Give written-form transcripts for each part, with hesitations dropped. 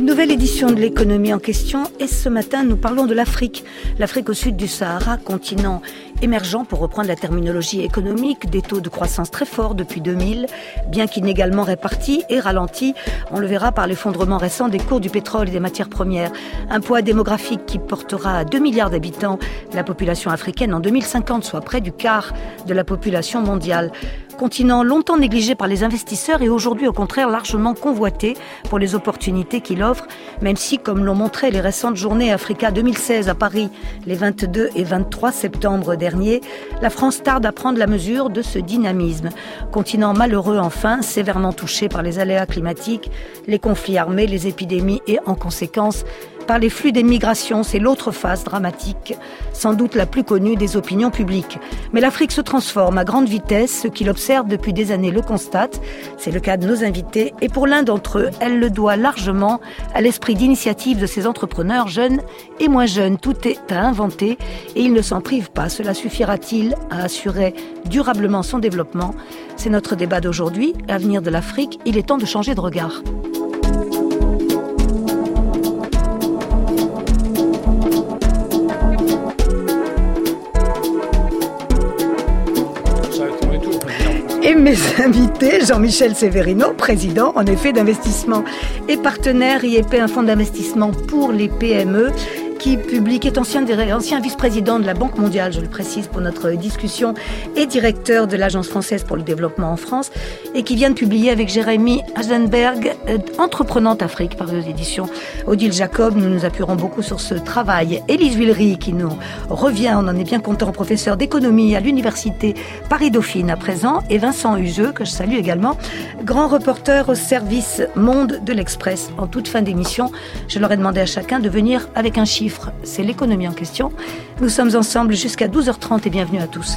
Une nouvelle édition de l'économie en question et ce matin nous parlons de l'Afrique. L'Afrique au sud du Sahara, continent émergent pour reprendre la terminologie économique, des taux de croissance très forts depuis 2000, bien qu'inégalement répartis et ralentis, on le verra par l'effondrement récent des cours du pétrole et des matières premières. Un poids démographique qui portera à 2 milliards d'habitants la population africaine en 2050, soit près du quart de la population mondiale. Continent longtemps négligé par les investisseurs et aujourd'hui au contraire largement convoité pour les opportunités qu'il offre, même si, comme l'ont montré les récentes journées Africa 2016 à Paris, les 22 et 23 septembre dernier, la France tarde à prendre la mesure de ce dynamisme. Continent malheureux enfin, sévèrement touché par les aléas climatiques, les conflits armés, les épidémies et en conséquence par les flux des migrations, c'est l'autre face dramatique, sans doute la plus connue des opinions publiques. Mais l'Afrique se transforme à grande vitesse, ceux qui l'observent depuis des années le constatent, c'est le cas de nos invités, et pour l'un d'entre eux, elle le doit largement à l'esprit d'initiative de ces entrepreneurs jeunes et moins jeunes. Tout est à inventer et ils ne s'en privent pas. Cela suffira-t-il à assurer durablement son développement? C'est notre débat d'aujourd'hui, l'avenir de l'Afrique, il est temps de changer de regard. Et mes invités, Jean-Michel Severino, président en effet d'investissement et partenaire IEP, un fonds d'investissement pour les PME, qui est ancien vice-président de la Banque mondiale, je le précise pour notre discussion, et directeur de l'Agence française pour le développement en France, et qui vient de publier avec Jérémy Hasenberg Entreprenante Afrique par aux éditions Odile Jacob. Nous nous appuierons beaucoup sur ce travail. Élise Villery qui nous revient, on en est bien content, professeur d'économie à l'université Paris-Dauphine à présent, et Vincent Hugeux, que je salue également, grand reporter au service Monde de l'Express. En toute fin d'émission, je leur ai demandé à chacun de venir avec un chiffre. C'est l'économie en question. Nous sommes ensemble jusqu'à 12h30 et bienvenue à tous.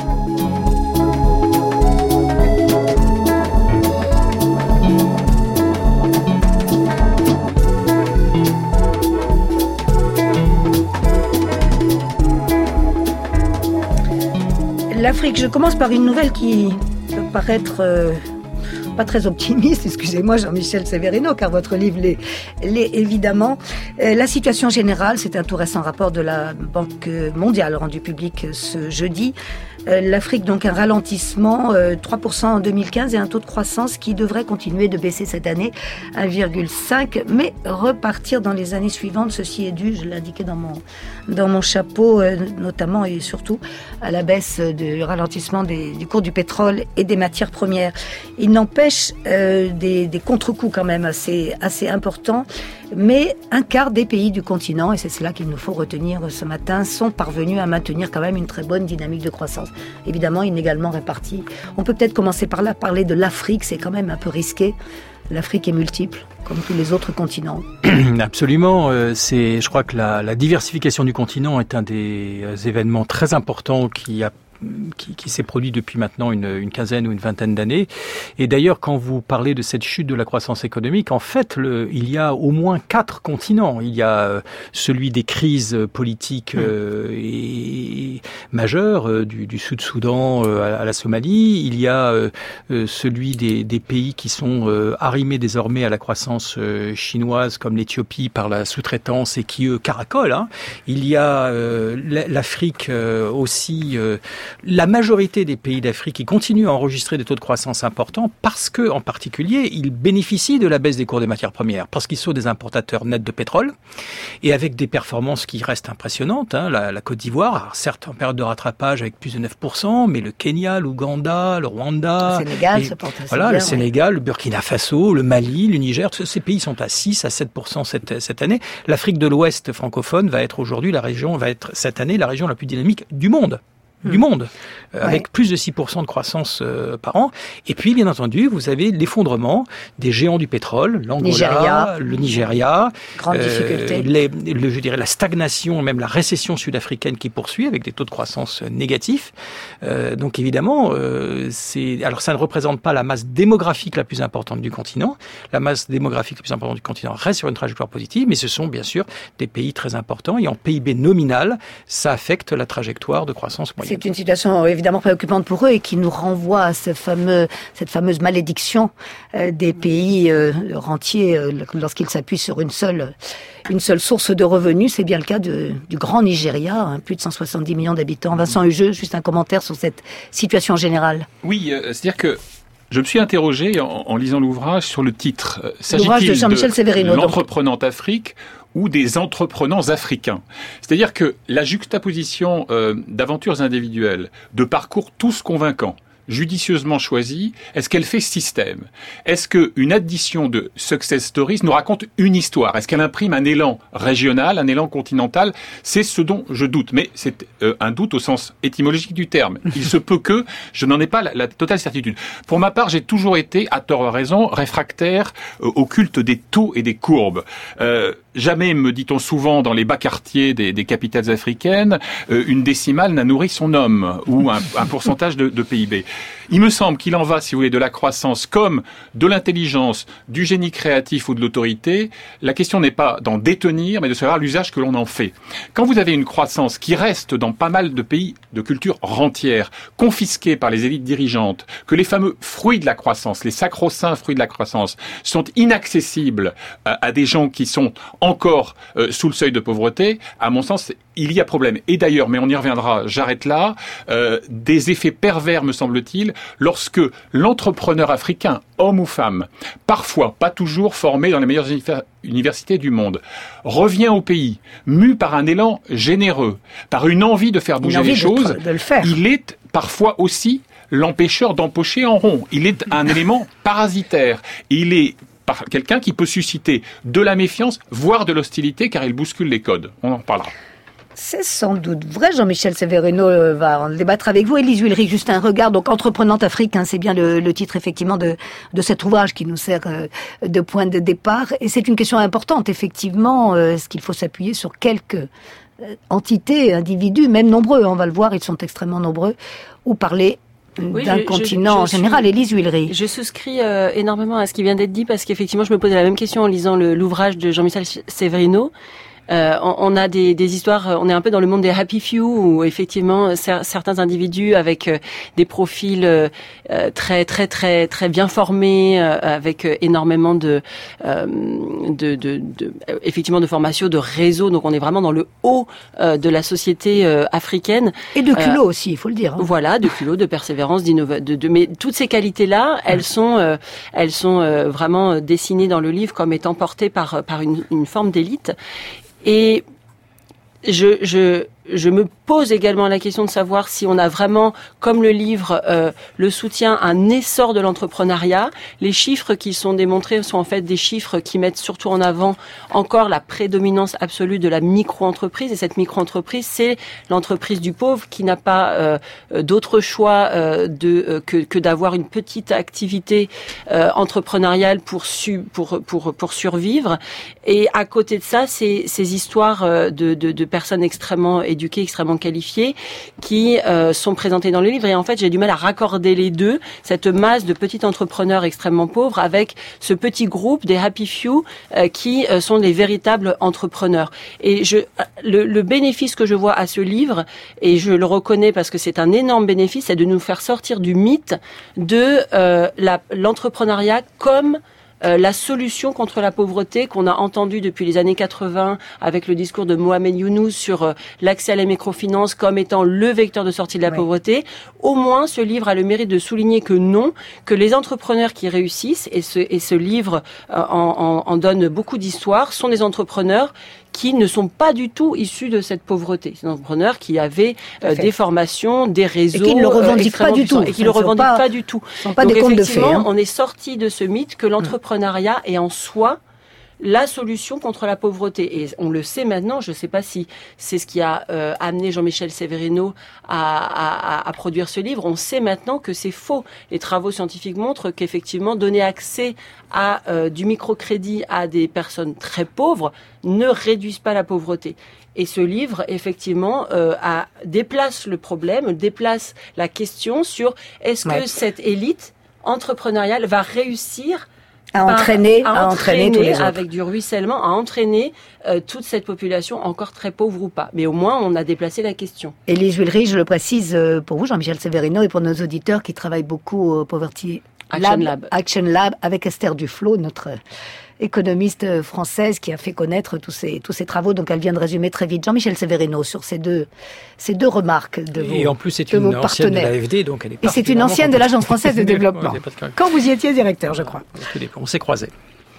L'Afrique, je commence par une nouvelle qui peut paraître pas très optimiste, excusez-moi Jean-Michel Severino, car votre livre l'est évidemment. La situation générale, c'est un tout récent rapport de la Banque mondiale rendu public ce jeudi. L'Afrique, donc un ralentissement, 3% en 2015 et un taux de croissance qui devrait continuer de baisser cette année, 1,5, mais repartir dans les années suivantes. Ceci est dû, je l'indiquais dans mon chapeau, notamment et surtout à la baisse du ralentissement du cours du pétrole et des matières premières. Il n'empêche des contre-coups quand même assez importants, mais un quart des pays du continent, et c'est cela qu'il nous faut retenir ce matin, sont parvenus à maintenir quand même une très bonne dynamique de croissance. Évidemment, inégalement répartie. On peut peut-être commencer par là, parler de l'Afrique, c'est quand même un peu risqué. L'Afrique est multiple, comme tous les autres continents. Absolument. Je crois que la diversification du continent est un des événements très importants qui s'est produit depuis maintenant une quinzaine ou une vingtaine d'années. Et d'ailleurs, quand vous parlez de cette chute de la croissance économique, en fait, il y a au moins 4 continents. Il y a celui des crises politiques et majeures, du Sud-Soudan à la Somalie. Il y a celui des pays qui sont arrimés désormais à la croissance chinoise, comme l'Éthiopie, par la sous-traitance et qui, eux, caracolent. Hein. Il y a l'Afrique aussi. La majorité des pays d'Afrique qui continuent à enregistrer des taux de croissance importants parce que, en particulier, ils bénéficient de la baisse des cours des matières premières, parce qu'ils sont des importateurs nets de pétrole et avec des performances qui restent impressionnantes. Hein. La Côte d'Ivoire, certes en période de rattrapage avec plus de 9%, mais le Kenya, l'Ouganda, le Rwanda, le Sénégal se porte assez bien, le Sénégal, le Burkina Faso, le Mali, le Niger, ces pays sont à 6 à 7% cette année. L'Afrique de l'Ouest francophone va être cette année la région la plus dynamique du monde. Avec plus de 6% de croissance par an. Et puis, bien entendu, vous avez l'effondrement des géants du pétrole, l'Angola, le Nigeria, grande difficulté. Je dirais la stagnation, même la récession sud-africaine qui poursuit avec des taux de croissance négatifs. Donc évidemment, alors ça ne représente pas la masse démographique la plus importante du continent. La masse démographique la plus importante du continent reste sur une trajectoire positive, mais ce sont bien sûr des pays très importants. Et en PIB nominal, ça affecte la trajectoire de croissance moyenne. c'est une situation évidemment préoccupante pour eux et qui nous renvoie à cette fameuse malédiction des pays rentiers lorsqu'ils s'appuient sur une seule source de revenus. C'est bien le cas du grand Nigeria, plus de 170 millions d'habitants. Vincent Hugeux, juste un commentaire sur cette situation générale. Oui, c'est-à-dire que je me suis interrogé en lisant l'ouvrage sur le titre. L'ouvrage de Jean-Michel Severino. De l'entreprenante Afrique ou des entreprenants africains. C'est-à-dire que la juxtaposition d'aventures individuelles, de parcours tous convaincants, judicieusement choisie, est-ce qu'elle fait système? Est-ce qu'une addition de success stories nous raconte une histoire? Est-ce qu'elle imprime un élan régional, un élan continental? C'est ce dont je doute. Mais c'est un doute au sens étymologique du terme. Il se peut que je n'en ai pas la totale certitude. Pour ma part, j'ai toujours été, à tort ou à raison, réfractaire au culte des taux et des courbes. Jamais, me dit-on souvent dans les bas quartiers des capitales africaines, une décimale n'a nourri son homme, ou un pourcentage de PIB. Il me semble qu'il en va, si vous voulez, de la croissance comme de l'intelligence, du génie créatif ou de l'autorité. La question n'est pas d'en détenir, mais de savoir l'usage que l'on en fait. Quand vous avez une croissance qui reste dans pas mal de pays de culture rentière, confisquée par les élites dirigeantes, que les fameux fruits de la croissance, les sacro-saints fruits de la croissance, sont inaccessibles à des gens qui sont encore sous le seuil de pauvreté, à mon sens, il y a problème. Et d'ailleurs, mais on y reviendra, j'arrête là, des effets pervers, me semble-t-il, lorsque l'entrepreneur africain, homme ou femme, parfois, pas toujours formé dans les meilleures universités du monde, revient au pays, mu par un élan généreux, par une envie de faire bouger les choses, il est parfois aussi l'empêcheur d'empocher en rond. Il est un élément parasitaire. Il est par quelqu'un qui peut susciter de la méfiance, voire de l'hostilité, car il bouscule les codes. On en reparlera. C'est sans doute vrai, Jean-Michel Severino va en débattre avec vous. Élise Huillerich, juste un regard, donc Entreprenante Afrique, c'est bien le titre effectivement de cet ouvrage qui nous sert de point de départ. Et c'est une question importante, effectivement, est-ce qu'il faut s'appuyer sur quelques entités, individus, même nombreux, on va le voir, ils sont extrêmement nombreux, ou parler d'un continent en général. Élise Huillerich. Je souscris énormément à ce qui vient d'être dit, parce qu'effectivement, je me posais la même question en lisant l'ouvrage de Jean-Michel Severino. On a des histoires, on est un peu dans le monde des happy few où effectivement certains individus avec des profils très bien formés, avec énormément effectivement de formation, de réseau. Donc on est vraiment dans le haut de la société africaine. Et de culot aussi, il faut le dire. Voilà, de culot, de persévérance, mais toutes ces qualités-là, elles sont vraiment dessinées dans le livre comme étant portées par une forme d'élite. Et je me pose également la question de savoir si on a vraiment, comme le livre le soutient, un essor de l'entrepreneuriat. Les chiffres qui sont démontrés sont en fait des chiffres qui mettent surtout en avant encore la prédominance absolue de la micro-entreprise. Et cette micro-entreprise, c'est l'entreprise du pauvre qui n'a pas d'autre choix que d'avoir une petite activité entrepreneuriale pour survivre. Et à côté de ça, ces histoires de personnes extrêmement éduqués, extrêmement qualifiés, qui sont présentés dans le livre. Et en fait, j'ai du mal à raccorder les deux, cette masse de petits entrepreneurs extrêmement pauvres avec ce petit groupe des happy few qui sont les véritables entrepreneurs. Et le bénéfice que je vois à ce livre, et je le reconnais parce que c'est un énorme bénéfice, c'est de nous faire sortir du mythe de l'entrepreneuriat comme la solution contre la pauvreté qu'on a entendue depuis les années 80 avec le discours de Mohamed Younous sur l'accès à la microfinance comme étant le vecteur de sortie de la pauvreté. Au moins, ce livre a le mérite de souligner que non, que les entrepreneurs qui réussissent, et ce livre en donne beaucoup d'histoires, sont des entrepreneurs qui ne sont pas du tout issus de cette pauvreté. C'est des entrepreneurs qui avaient des formations, des réseaux, et qui ne le revendiquent pas du tout. Et qui ne le revendiquent pas du tout. Ce ne sont pas des contes de fées. On est sorti de ce mythe que l'entrepreneuriat est en soi la solution contre la pauvreté. Et on le sait maintenant, je ne sais pas si c'est ce qui a amené Jean-Michel Severino à produire ce livre. On sait maintenant que c'est faux. Les travaux scientifiques montrent qu'effectivement, donner accès à du microcrédit à des personnes très pauvres ne réduisent pas la pauvreté. Et ce livre, effectivement, déplace le problème, déplace la question sur est-ce que cette élite entrepreneuriale va réussir à entraîner tous les autres. Avec du ruissellement, à entraîner toute cette population encore très pauvre ou pas. Mais au moins, on a déplacé la question. Élise Juillery, je le précise pour vous, Jean-Michel Severino, et pour nos auditeurs qui travaillent beaucoup au Poverty Action Lab avec Esther Duflo, notre économiste française qui a fait connaître tous ces travaux. Donc elle vient de résumer très vite. Jean-Michel Severino, sur ces deux remarques de vos partenaires. Et en plus, c'est une ancienne de l'AFD, donc elle est et c'est une ancienne de l'Agence française de développement. Quand vous y étiez directeur, je crois. On s'est croisés.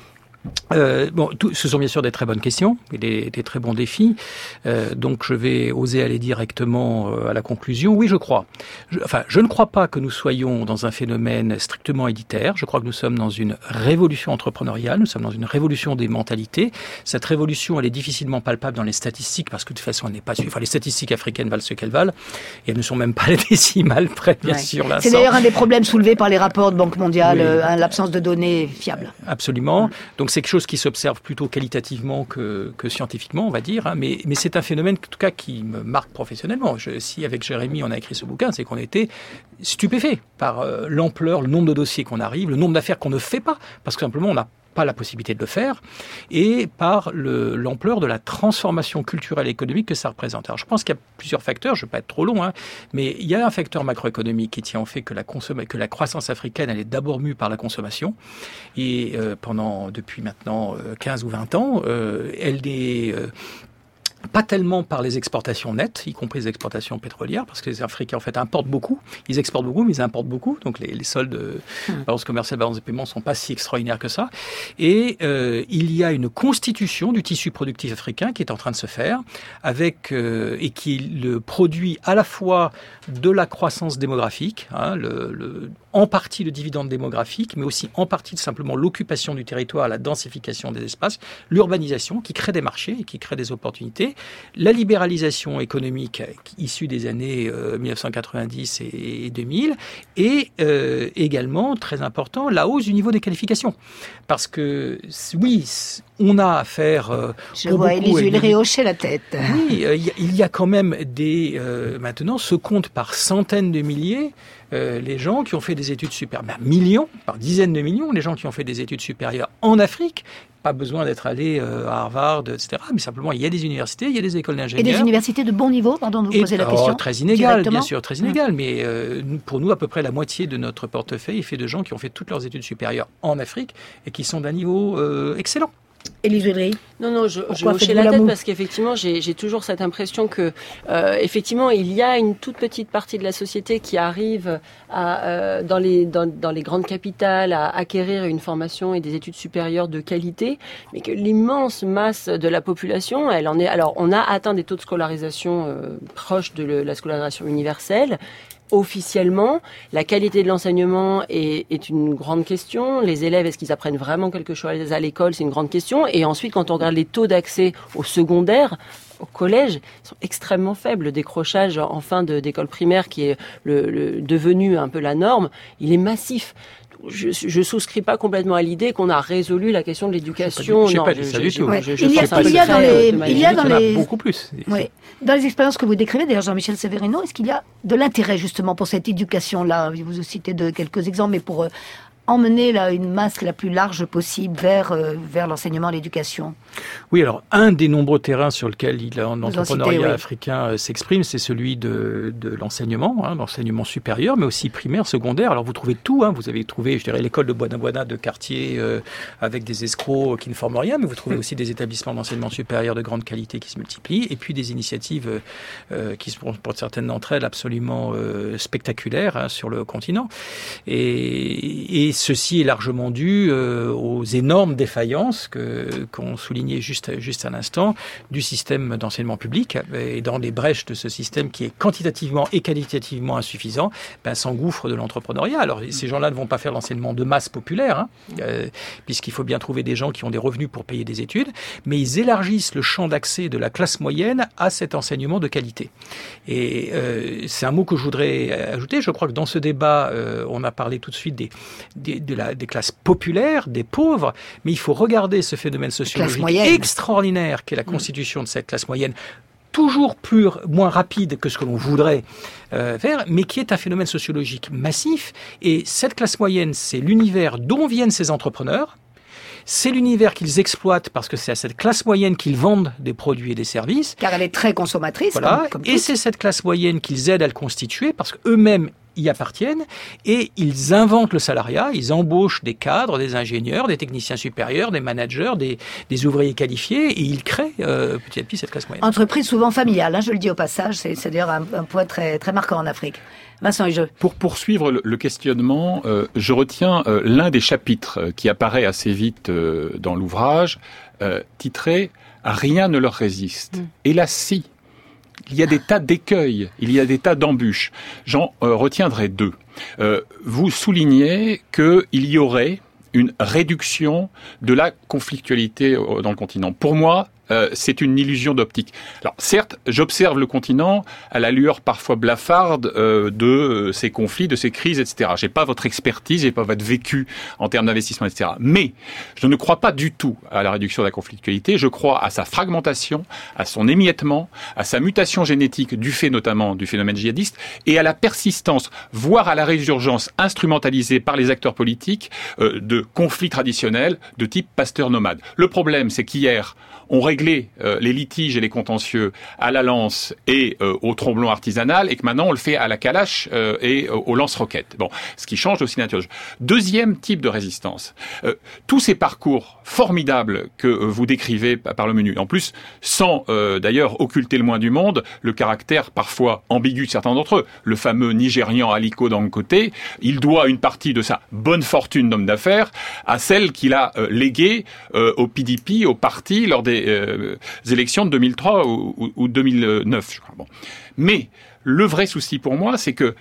Ce sont bien sûr des très bonnes questions et des très bons défis. Donc je vais oser aller directement à la conclusion. Oui, je crois. Je ne crois pas que nous soyons dans un phénomène strictement élitaire. Je crois que nous sommes dans une révolution entrepreneuriale. Nous sommes dans une révolution des mentalités. Cette révolution, elle est difficilement palpable dans les statistiques parce que de toute façon, elle n'est pas suivie. Enfin, les statistiques africaines valent ce qu'elles valent et elles ne sont même pas les décimales près, bien sûr. Là, c'est d'ailleurs un des problèmes soulevés par les rapports de Banque mondiale, l'absence de données fiables. Absolument. Donc c'est quelque chose qui s'observe plutôt qualitativement que scientifiquement, on va dire. Mais c'est un phénomène, en tout cas, qui me marque professionnellement. Si avec Jérémy, on a écrit ce bouquin, c'est qu'on était stupéfait par l'ampleur, le nombre de dossiers qu'on arrive, le nombre d'affaires qu'on ne fait pas, parce que simplement, on n'a pas la possibilité de le faire, et par l'ampleur de la transformation culturelle et économique que ça représente. Alors je pense qu'il y a plusieurs facteurs, je ne vais pas être trop long, mais il y a un facteur macroéconomique qui tient au fait que la croissance africaine, elle est d'abord mue par la consommation, et depuis maintenant 15 ou 20 ans, elle est pas tellement par les exportations nettes, y compris les exportations pétrolières, parce que les Africains, en fait, importent beaucoup. Ils exportent beaucoup, mais ils importent beaucoup. Donc, les soldes, balance commerciale, balance de paiement, sont pas si extraordinaires que ça. Et il y a une constitution du tissu productif africain qui est en train de se faire, et qui le produit à la fois de la croissance démographique, en partie le dividende démographique, mais aussi en partie simplement l'occupation du territoire, la densification des espaces, l'urbanisation qui crée des marchés et qui crée des opportunités, la libéralisation économique issue des années 1990 et 2000, et également, très important, la hausse du niveau des qualifications. Parce que, oui, on a affaire... Je vois Élise Juillery hocher la tête. Oui, il y a quand même maintenant, se comptent par centaines de milliers les gens qui ont fait des études supérieures, millions, par dizaines de millions, les gens qui ont fait des études supérieures en Afrique. Pas besoin d'être allé à Harvard, etc. Mais simplement, il y a des universités, il y a des écoles d'ingénieurs. Et des universités de bon niveau, pardon de vous poser la question. Très inégales, bien sûr, très inégales. Mais pour nous, à peu près la moitié de notre portefeuille est fait de gens qui ont fait toutes leurs études supérieures en Afrique et qui sont d'un niveau excellent. Élise Juillery. Non, je hochais la tête parce qu'effectivement, j'ai toujours cette impression que, effectivement, il y a une toute petite partie de la société qui arrive dans les grandes capitales à acquérir une formation et des études supérieures de qualité, mais que l'immense masse de la population, elle en est. Alors, on a atteint des taux de scolarisation proches de la scolarisation universelle. Officiellement, la qualité de l'enseignement est une grande question. Les élèves, est-ce qu'ils apprennent vraiment quelque chose à l'école? C'est une grande question. Et ensuite, quand on regarde les taux d'accès au secondaire, au collège, ils sont extrêmement faibles. Le décrochage en fin d'école primaire, qui est devenu un peu la norme, il est massif. Je souscris pas complètement à l'idée qu'on a résolu la question de l'éducation. Il y a beaucoup plus. Oui. Dans les expériences que vous décrivez, d'ailleurs Jean-Michel Severino, est-ce qu'il y a de l'intérêt justement pour cette éducation-là? Vous citez quelques exemples, mais pour emmener une masse la plus large possible vers l'enseignement et l'éducation? Oui, alors un des nombreux terrains sur lesquels l'entrepreneuriat africain s'exprime, c'est celui de l'enseignement, l'enseignement supérieur, mais aussi primaire, secondaire. Alors vous trouvez tout, vous avez trouvé, je dirais, l'école de Boana de quartier avec des escrocs qui ne forment rien, mais vous trouvez aussi des établissements d'enseignement supérieur de grande qualité qui se multiplient, et puis des initiatives qui sont pour certaines d'entre elles absolument spectaculaires sur le continent. Et ceci est largement dû aux énormes défaillances qu'on soulignait juste à l'instant du système d'enseignement public, et dans les brèches de ce système qui est quantitativement et qualitativement insuffisant, s'engouffre de l'entrepreneuriat. Alors ces gens-là ne vont pas faire l'enseignement de masse populaire, puisqu'il faut bien trouver des gens qui ont des revenus pour payer des études, mais ils élargissent le champ d'accès de la classe moyenne à cet enseignement de qualité. Et c'est un mot que je voudrais ajouter. Je crois que dans ce débat, on a parlé tout de suite des classes populaires, des pauvres, mais il faut regarder ce phénomène sociologique extraordinaire qu'est la constitution de cette classe moyenne, toujours moins rapide que ce que l'on voudrait faire, mais qui est un phénomène sociologique massif. Et cette classe moyenne, c'est l'univers dont viennent ces entrepreneurs, C'est l'univers qu'ils exploitent parce que c'est à cette classe moyenne qu'ils vendent des produits et des services. Car elle est très consommatrice. Voilà. Comme et c'est cette classe moyenne qu'ils aident à le constituer parce qu'eux-mêmes y appartiennent et ils inventent le salariat, ils embauchent des cadres, des ingénieurs, des techniciens supérieurs, des managers, des ouvriers qualifiés et ils créent petit à petit cette classe moyenne. Entreprise souvent familiale, hein, je le dis au passage, c'est d'ailleurs un point très, très marquant en Afrique. Vincent Hugeux. Pour poursuivre le questionnement, je retiens l'un des chapitres qui apparaît assez vite dans l'ouvrage, titré « Rien ne leur résiste ». Et là, si. Il y a des tas d'écueils, il y a des tas d'embûches. J'en retiendrai deux. Vous soulignez qu'il y aurait une réduction de la conflictualité dans le continent. Pour moi, c'est une illusion d'optique. Alors certes, j'observe le continent à la lueur parfois blafarde de ces conflits, de ces crises, etc. J'ai pas votre expertise, j'ai pas votre vécu en termes d'investissement, etc. Mais je ne crois pas du tout à la réduction de la conflictualité. Je crois à sa fragmentation, à son émiettement, à sa mutation génétique du fait notamment du phénomène djihadiste et à la persistance, voire à la résurgence instrumentalisée par les acteurs politiques de conflits traditionnels de type pasteur-nomade. Le problème, c'est qu'hier, on réglait les litiges et les contentieux à la lance et au tromblon artisanal et que maintenant on le fait à la calache et au lance-roquettes. Bon, ce qui change aussi nature. Deuxième type de résistance. Tous ces parcours formidables que vous décrivez par le menu, en plus sans d'ailleurs occulter le moins du monde le caractère parfois ambigu de certains d'entre eux. Le fameux Nigérian Aliko Dangote, il doit une partie de sa bonne fortune d'homme d'affaires à celle qu'il a léguée au PDP, au parti, lors des élections de 2003 ou 2009, je crois. Bon. Mais le vrai souci pour moi, c'est que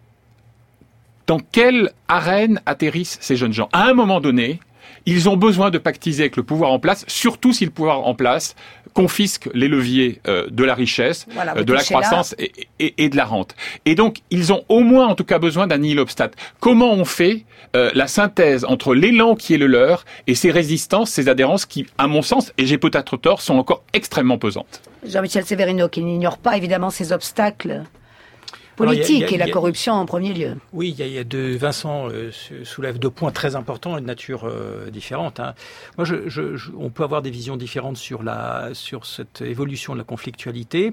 dans quelle arène atterrissent ces jeunes gens ? À un moment donné, ils ont besoin de pactiser avec le pouvoir en place, surtout si le pouvoir en place confisque les leviers de la richesse, voilà, de la croissance et de la rente. Et donc, ils ont au moins, en tout cas, besoin d'un nihil obstat. Comment on fait la synthèse entre l'élan qui est le leur et ces résistances, ces adhérences qui, à mon sens, et j'ai peut-être tort, sont encore extrêmement pesantes. Jean-Michel Severino, qui n'ignore pas évidemment ces obstacles politique et la corruption en premier lieu. Oui, Vincent soulève deux points très importants et de nature différente. Hein. Moi, on peut avoir des visions différentes sur cette évolution de la conflictualité,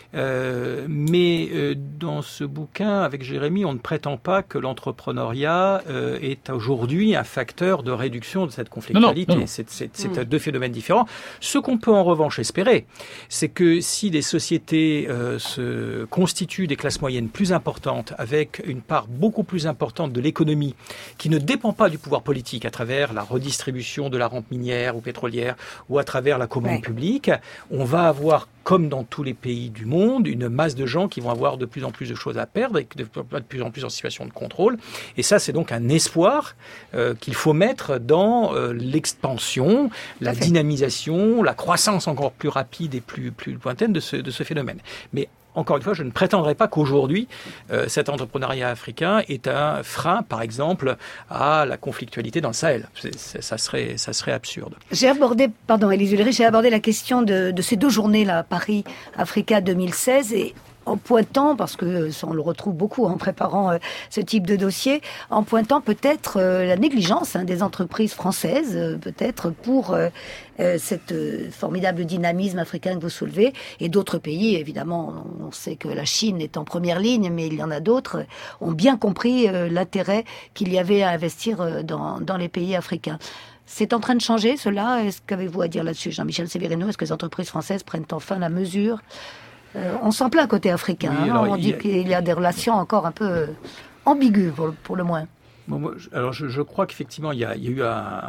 mais dans ce bouquin, avec Jérémy, on ne prétend pas que l'entrepreneuriat est aujourd'hui un facteur de réduction de cette conflictualité. Non. C'est deux phénomènes différents. Ce qu'on peut en revanche espérer, c'est que si des sociétés se constituent des classes moyennes plus importante, avec une part beaucoup plus importante de l'économie qui ne dépend pas du pouvoir politique à travers la redistribution de la rente minière ou pétrolière ou à travers la commande publique, on va avoir, comme dans tous les pays du monde, une masse de gens qui vont avoir de plus en plus de choses à perdre et de plus en plus en situation de contrôle. Et ça, c'est donc un espoir qu'il faut mettre dans l'expansion, la dynamisation, la croissance encore plus rapide et plus lointaine de ce phénomène. Mais encore une fois, je ne prétendrai pas qu'aujourd'hui, cet entrepreneuriat africain est un frein, par exemple, à la conflictualité dans le Sahel. Ça serait absurde. J'ai abordé la question de ces deux journées-là, Paris-Africa 2016, et en pointant, parce que ça, on le retrouve beaucoup en préparant ce type de dossier, en pointant peut-être la négligence des entreprises françaises, peut-être pour cette formidable dynamisme africain que vous soulevez, et d'autres pays, évidemment, on sait que la Chine est en première ligne, mais il y en a d'autres, ont bien compris l'intérêt qu'il y avait à investir dans les pays africains. C'est en train de changer, cela. Qu'avez-vous à dire là-dessus, Jean-Michel Severino ? Est-ce que les entreprises françaises prennent enfin la mesure ? On s'en plaint côté africain. Oui, on dit qu'il y a des relations encore un peu ambiguës, pour le moins. Bon, je crois qu'effectivement, il y a eu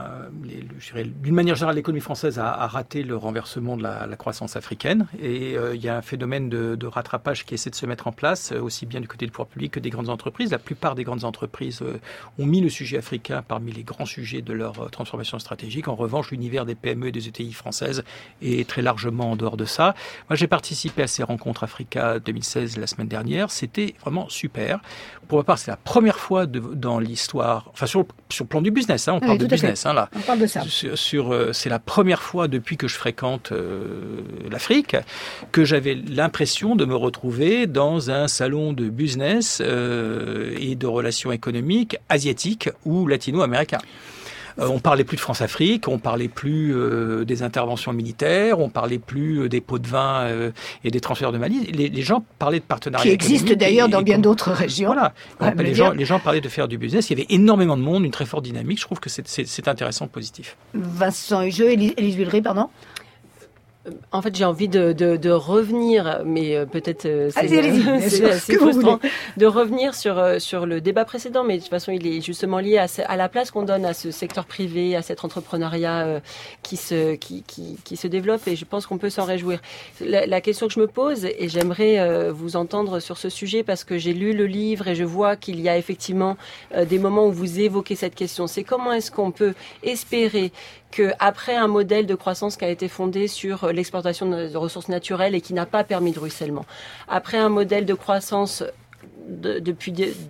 d'une manière générale, l'économie française a raté le renversement de la croissance africaine. Et il y a un phénomène de rattrapage qui essaie de se mettre en place, aussi bien du côté du pouvoir public que des grandes entreprises. La plupart des grandes entreprises ont mis le sujet africain parmi les grands sujets de leur transformation stratégique. En revanche, l'univers des PME et des ETI françaises est très largement en dehors de ça. Moi, j'ai participé à ces rencontres Africa 2016 la semaine dernière. C'était vraiment super. Pour ma part, c'est la première fois dans l'histoire, enfin sur le plan du business, on parle de business, là. On parle de ça. C'est la première fois depuis que je fréquente l'Afrique que j'avais l'impression de me retrouver dans un salon de business et de relations économiques asiatiques ou latino-américains. On parlait plus de France-Afrique, on parlait plus des interventions militaires, on parlait plus des pots de vin et des transferts de Mali. Les gens parlaient de partenariats qui existent d'ailleurs dans bien d'autres régions. Voilà. Les gens parlaient de faire du business. Il y avait énormément de monde, une très forte dynamique. Je trouve que c'est intéressant, positif. Vincent Hugeux, Élise Villeray, pardon. En fait, j'ai envie de revenir, mais peut-être c'est assez frustrant de revenir sur le débat précédent, mais de toute façon, il est justement lié à la place qu'on donne à ce secteur privé, à cet entrepreneuriat qui se développe, et je pense qu'on peut s'en réjouir. La question que je me pose, et j'aimerais vous entendre sur ce sujet, parce que j'ai lu le livre et je vois qu'il y a effectivement des moments où vous évoquez cette question, c'est comment est-ce qu'on peut espérer qu'après un modèle de croissance qui a été fondé sur l'exportation de ressources naturelles et qui n'a pas permis de ruissellement, après un modèle de croissance depuis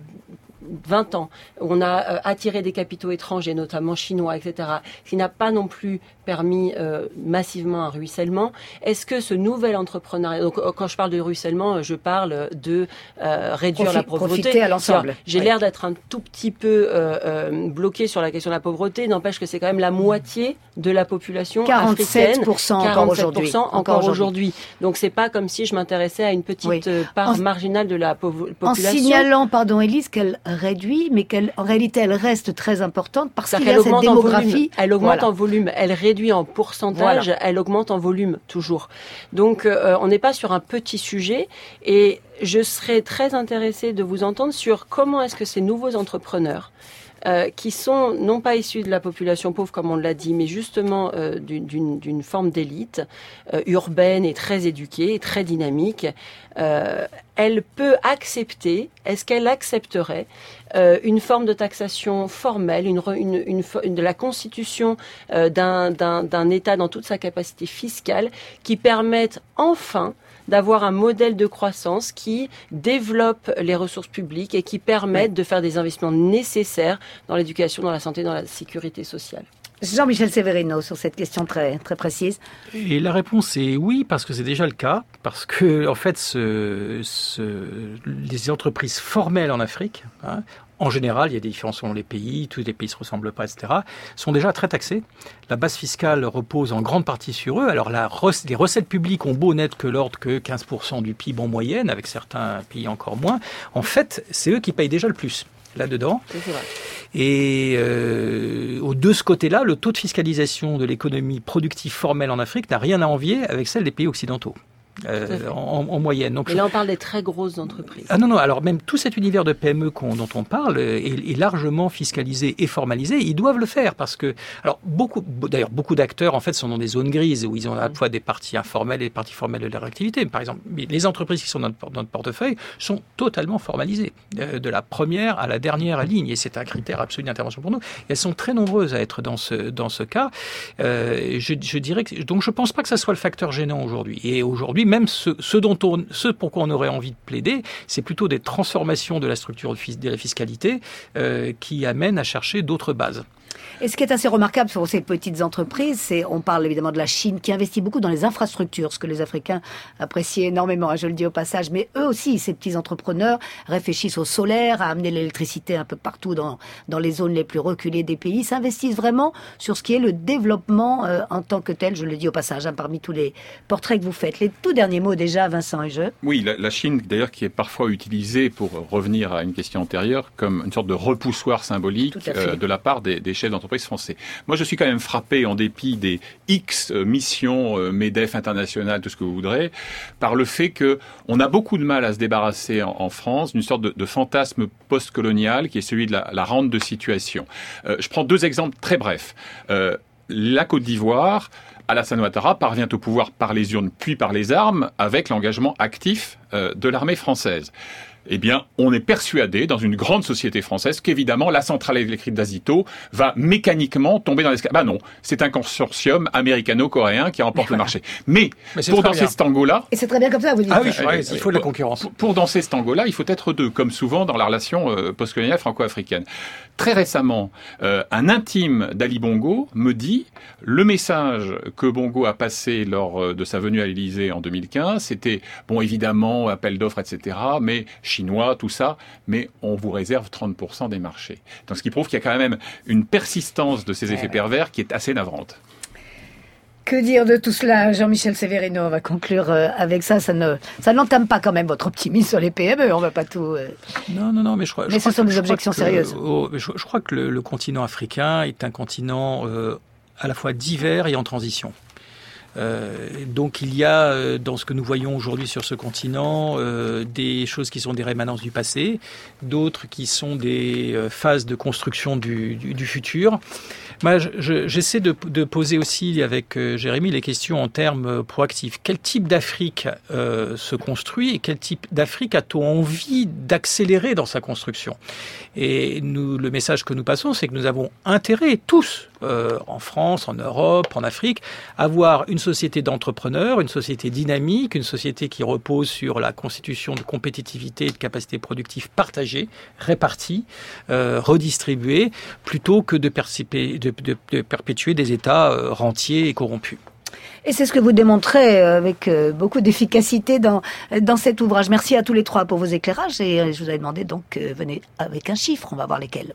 20 ans, où on a attiré des capitaux étrangers, notamment chinois, etc., qui n'a pas non plus permis massivement un ruissellement. Est-ce que ce nouvel entrepreneuriat, donc quand je parle de ruissellement, je parle de réduire la pauvreté. Profiter à l'ensemble. J'ai l'air d'être un tout petit peu bloqué sur la question de la pauvreté, n'empêche que c'est quand même la moitié de la population 47% africaine. 47% encore aujourd'hui. Donc c'est pas comme si je m'intéressais à une petite part marginale de la population. En signalant, Élise, qu'elle réduit, mais qu'en réalité elle reste très importante parce qu'il y a cette démographie. Elle augmente en volume, elle réduit en pourcentage, elle augmente en volume toujours. Donc on n'est pas sur un petit sujet, et je serais très intéressée de vous entendre sur comment est-ce que ces nouveaux entrepreneurs qui sont non pas issus de la population pauvre comme on l'a dit, mais justement d'une forme d'élite urbaine et très éduquée et très dynamique, elle peut accepter, est-ce qu'elle accepterait une forme de taxation formelle, de la constitution d'un État dans toute sa capacité fiscale qui permette enfin d'avoir un modèle de croissance qui développe les ressources publiques et qui permette de faire des investissements nécessaires dans l'éducation, dans la santé, dans la sécurité sociale. Jean-Michel Severino, sur cette question très, très précise. Et la réponse est oui, parce que c'est déjà le cas, parce que en fait, les entreprises formelles en Afrique, en général, il y a des différences selon les pays, tous les pays ne se ressemblent pas, etc., sont déjà très taxés. La base fiscale repose en grande partie sur eux. Alors les recettes publiques ont beau n'être que l'ordre que 15% du PIB en moyenne, avec certains pays encore moins. En fait, c'est eux qui payent déjà le plus là-dedans. C'est vrai. Et de ce côté-là, le taux de fiscalisation de l'économie productive formelle en Afrique n'a rien à envier avec celle des pays occidentaux. En moyenne. Donc, mais là, on parle des très grosses entreprises. Ah non, alors même tout cet univers de PME dont on parle est largement fiscalisé et formalisé. Ils doivent le faire parce que, alors beaucoup d'acteurs en fait sont dans des zones grises où ils ont à la fois des parties informelles et des parties formelles de leur activité. Par exemple, les entreprises qui sont dans notre portefeuille sont totalement formalisées, de la première à la dernière ligne, et c'est un critère absolu d'intervention pour nous. Et elles sont très nombreuses à être dans ce cas. Je dirais que donc je pense pas que ça soit le facteur gênant aujourd'hui. Et aujourd'hui, même ce pourquoi on aurait envie de plaider, c'est plutôt des transformations de la structure de la fiscalité qui amènent à chercher d'autres bases. Et ce qui est assez remarquable sur ces petites entreprises, on parle évidemment de la Chine qui investit beaucoup dans les infrastructures, ce que les Africains apprécient énormément, je le dis au passage, mais eux aussi, ces petits entrepreneurs, réfléchissent au solaire, à amener l'électricité un peu partout dans les zones les plus reculées des pays, s'investissent vraiment sur ce qui est le développement en tant que tel, je le dis au passage, parmi tous les portraits que vous faites. Les tout derniers mots déjà, Vincent Hugeux. Oui, la Chine, d'ailleurs, qui est parfois utilisée, pour revenir à une question antérieure, comme une sorte de repoussoir symbolique de la part des chefs d'entreprise français. Moi, je suis quand même frappé, en dépit des X missions, MEDEF internationales, tout ce que vous voudrez, par le fait que on a beaucoup de mal à se débarrasser en France d'une sorte de fantasme post-colonial qui est celui de la rente de situation. Je prends deux exemples très brefs. La Côte d'Ivoire, Alassane Ouattara parvient au pouvoir par les urnes puis par les armes avec l'engagement actif de l'armée française. Eh bien, on est persuadé, dans une grande société française, qu'évidemment, la centrale électrique d'Azito va mécaniquement tomber dans l'escalade. Non, c'est un consortium américano-coréen qui remporte le marché. Mais pour danser ce tango-là... Et c'est très bien comme ça, vous dites. Ah oui, il faut de la concurrence. Pour danser ce tango-là, il faut être deux, comme souvent dans la relation postcoloniale franco-africaine. Très récemment, un intime d'Ali Bongo me dit le message que Bongo a passé lors de sa venue à l'Élysée en 2015, c'était, bon, évidemment, appel d'offres, etc., mais chinois, tout ça, mais on vous réserve 30% des marchés. Donc ce qui prouve qu'il y a quand même une persistance de ces effets pervers qui est assez navrante. Que dire de tout cela, Jean-Michel Severino? On va conclure avec ça. Ça n'entame pas quand même votre optimisme sur les PME. On va pas tout. Non, mais mais ce sont des objections sérieuses. Je crois que le continent africain est un continent à la fois divers et en transition. Donc il y a dans ce que nous voyons aujourd'hui sur ce continent des choses qui sont des rémanences du passé, d'autres qui sont des phases de construction du futur. Moi, j'essaie de poser aussi avec Jérémy les questions en termes proactifs. Quel type d'Afrique se construit et quel type d'Afrique a-t-on envie d'accélérer dans sa construction? Et le message que nous passons, c'est que nous avons intérêt tous, en France, en Europe, en Afrique, à avoir une société d'entrepreneurs, une société dynamique, une société qui repose sur la constitution de compétitivité et de capacités productives partagées, réparties, redistribuées, plutôt que de perpétuer des États rentiers et corrompus. Et c'est ce que vous démontrez avec beaucoup d'efficacité dans cet ouvrage. Merci à tous les trois pour vos éclairages et je vous avais demandé donc, venez avec un chiffre, on va voir lesquels.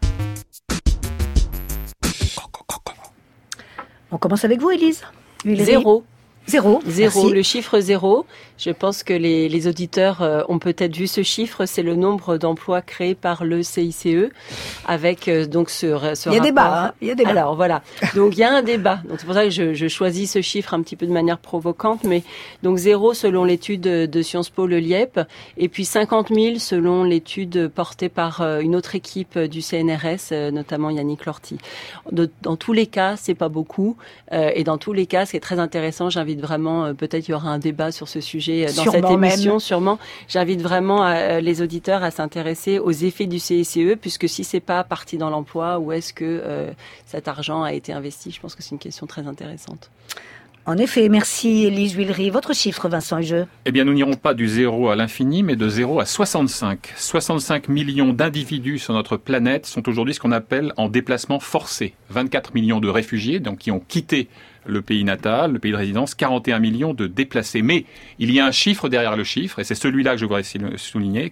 On commence avec vous, Élise. Zéro. Zéro. Le chiffre 0. Je pense que les auditeurs ont peut-être vu ce chiffre. C'est le nombre d'emplois créés par le CICE avec donc ce rapport. Il y a débat. Il y a débat. Alors voilà. Donc il y a un débat. Donc c'est pour ça que je choisis ce chiffre un petit peu de manière provocante. Mais donc 0 selon l'étude de Sciences Po Le Liep, et puis 50 000 selon l'étude portée par une autre équipe du CNRS, notamment Yannick Lorty. Dans tous les cas, c'est pas beaucoup. Et dans tous les cas, ce qui est très intéressant, j'invite vraiment, peut-être il y aura un débat sur ce sujet dans cette émission, sûrement. J'invite vraiment les auditeurs à s'intéresser aux effets du CICE, puisque si c'est pas parti dans l'emploi, où est-ce que cet argent a été investi? Je pense que c'est une question très intéressante. En effet, merci Élise Huillery. Votre chiffre, Vincent Hugeux? Eh bien, nous n'irons pas du 0 à l'infini, mais de 0 à 65. 65 millions d'individus sur notre planète sont aujourd'hui ce qu'on appelle en déplacement forcé. 24 millions de réfugiés, donc qui ont quitté le pays natal, le pays de résidence, 41 millions de déplacés. Mais il y a un chiffre derrière le chiffre, et c'est celui-là que je voudrais souligner,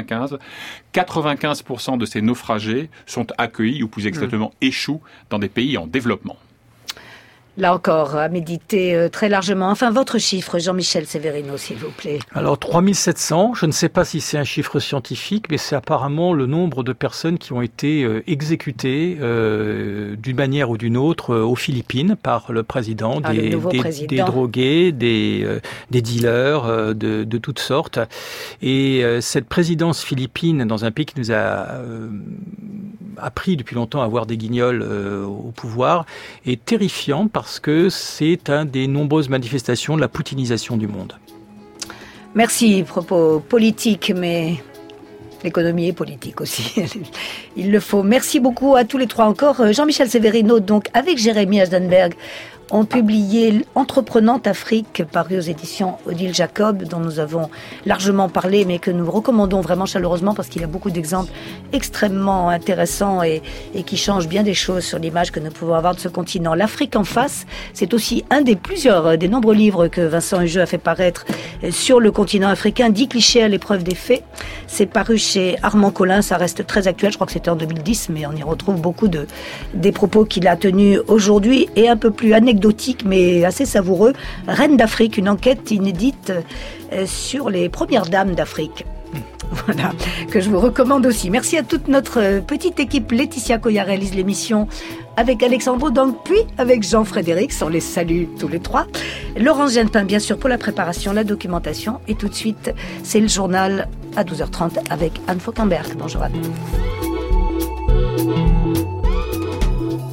95% de ces naufragés sont accueillis, ou plus exactement échouent, dans des pays en développement. Là encore, à méditer très largement. Enfin, votre chiffre, Jean-Michel Severino, s'il vous plaît. Alors, 3700, je ne sais pas si c'est un chiffre scientifique, mais c'est apparemment le nombre de personnes qui ont été exécutées d'une manière ou d'une autre aux Philippines par le président, des drogués, des dealers de toutes sortes. Et cette présidence philippine, dans un pays qui nous a appris depuis longtemps à avoir des guignols au pouvoir, est terrifiant parce que c'est un des nombreuses manifestations de la poutinisation du monde. Merci. Propos politiques, mais l'économie est politique aussi. Il le faut. Merci beaucoup à tous les trois encore. Jean-Michel Severino, donc, avec Jérémy Aschenberg, ont publié Entreprenante Afrique, paru aux éditions Odile Jacob, dont nous avons largement parlé, mais que nous recommandons vraiment chaleureusement parce qu'il y a beaucoup d'exemples extrêmement intéressants et qui changent bien des choses sur l'image que nous pouvons avoir de ce continent. L'Afrique en face, c'est aussi un des nombreux livres que Vincent Hugeux a fait paraître sur le continent africain, 10 clichés à l'épreuve des faits. C'est paru chez Armand Collin, ça reste très actuel, je crois que c'était en 2010, mais on y retrouve beaucoup des propos qu'il a tenus aujourd'hui et un peu plus anecdotique mais assez savoureux. Reine d'Afrique, une enquête inédite sur les premières dames d'Afrique. Voilà, que je vous recommande aussi. Merci à toute notre petite équipe. Laetitia Coya réalise l'émission avec Alexandre Donc, puis avec Jean-Frédéric. On les salue tous les trois. Laurence Genepin, bien sûr, pour la préparation, la documentation. Et tout de suite, c'est le journal à 12h30 avec Anne Fauquemberg. Bonjour à vous.